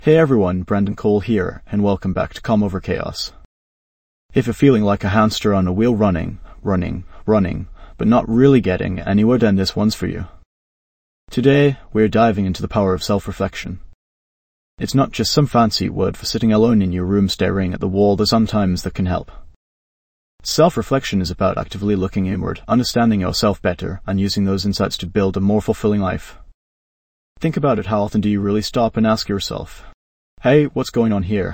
Hey everyone, Brendan Cole here, and welcome back to Calm Over Chaos. If you're feeling like a hamster on a wheel running, but not really getting anywhere, then this one's for you. Today, we're diving into the power of self-reflection. It's not just some fancy word for sitting alone in your room staring at the wall, though sometimes that can help. Self-reflection is about actively looking inward, understanding yourself better, and using those insights to build a more fulfilling life. Think about it, how often do you really stop and ask yourself, hey, what's going on here?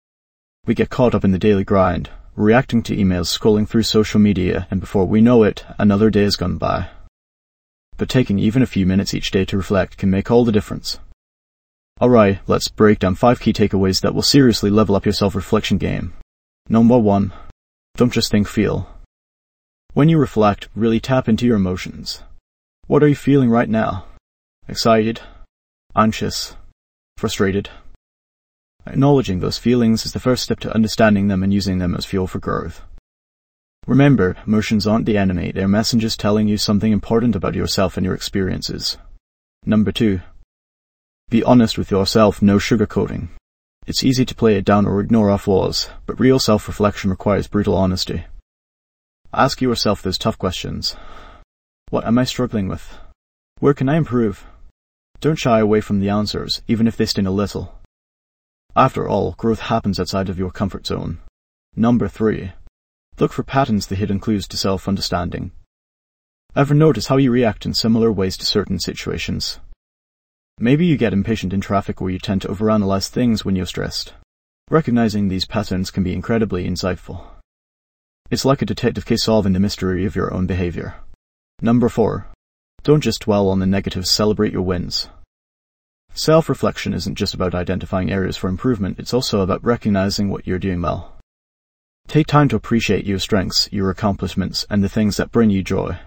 We get caught up in the daily grind, reacting to emails, scrolling through social media, and before we know it, another day has gone by. But taking even a few minutes each day to reflect can make all the difference. Alright, let's break down 5 key takeaways that will seriously level up your self-reflection game. Number 1. Don't just think, feel. When you reflect, really tap into your emotions. What are you feeling right now? Excited? Anxious? Frustrated? Acknowledging those feelings is the first step to understanding them and using them as fuel for growth. Remember, emotions aren't the enemy, they're messengers telling you something important about yourself and your experiences. Number 2. Be honest with yourself, no sugarcoating. It's easy to play it down or ignore our flaws, but real self-reflection requires brutal honesty. Ask yourself those tough questions. What am I struggling with? Where can I improve? Don't shy away from the answers, even if they sting a little. After all, growth happens outside of your comfort zone. Number 3. Look for patterns, the hidden clues to self-understanding. Ever notice how you react in similar ways to certain situations? Maybe you get impatient in traffic, or you tend to overanalyze things when you're stressed. Recognizing these patterns can be incredibly insightful. It's like a detective case solving the mystery of your own behavior. Number 4. Don't just dwell on the negatives, celebrate your wins. Self-reflection isn't just about identifying areas for improvement, it's also about recognizing what you're doing well. Take time to appreciate your strengths, your accomplishments, and the things that bring you joy.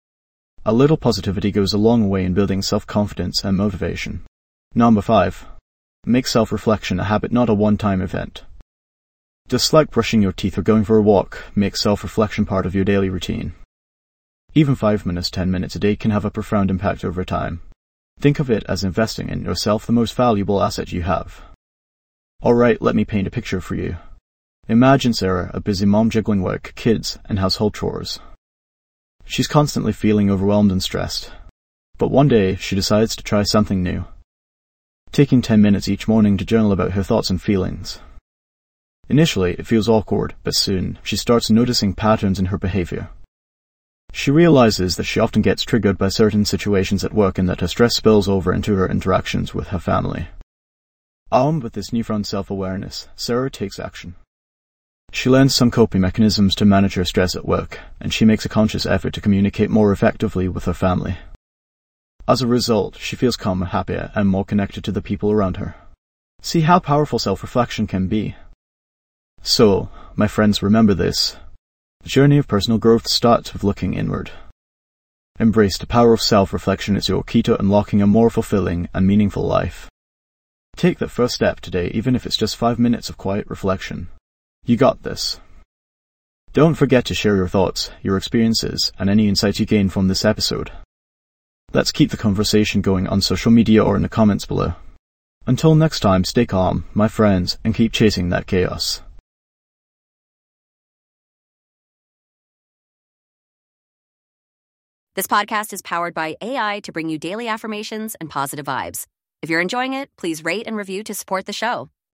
A little positivity goes a long way in building self-confidence and motivation. Number 5. Make self-reflection a habit, not a one-time event. Just like brushing your teeth or going for a walk, make self-reflection part of your daily routine. Even 5 minutes, 10 minutes a day can have a profound impact over time. Think of it as investing in yourself, the most valuable asset you have. Alright, let me paint a picture for you. Imagine Sarah, a busy mom juggling work, kids, and household chores. She's constantly feeling overwhelmed and stressed. But one day, she decides to try something new. Taking 10 minutes each morning to journal about her thoughts and feelings. Initially, it feels awkward, but soon, she starts noticing patterns in her behavior. She realizes that she often gets triggered by certain situations at work and that her stress spills over into her interactions with her family. Armed with this newfound self-awareness, Sarah takes action. She learns some coping mechanisms to manage her stress at work, and she makes a conscious effort to communicate more effectively with her family. As a result, she feels calmer, happier, and more connected to the people around her. See how powerful self-reflection can be. So, my friends, remember this. The journey of personal growth starts with looking inward. Embrace the power of self-reflection as your key to unlocking a more fulfilling and meaningful life. Take that first step today, even if it's just 5 minutes of quiet reflection. You got this. Don't forget to share your thoughts, your experiences, and any insights you gain from this episode. Let's keep the conversation going on social media or in the comments below. Until next time, stay calm, my friends, and keep chasing that chaos. This podcast is powered by AI to bring you daily affirmations and positive vibes. If you're enjoying it, please rate and review to support the show.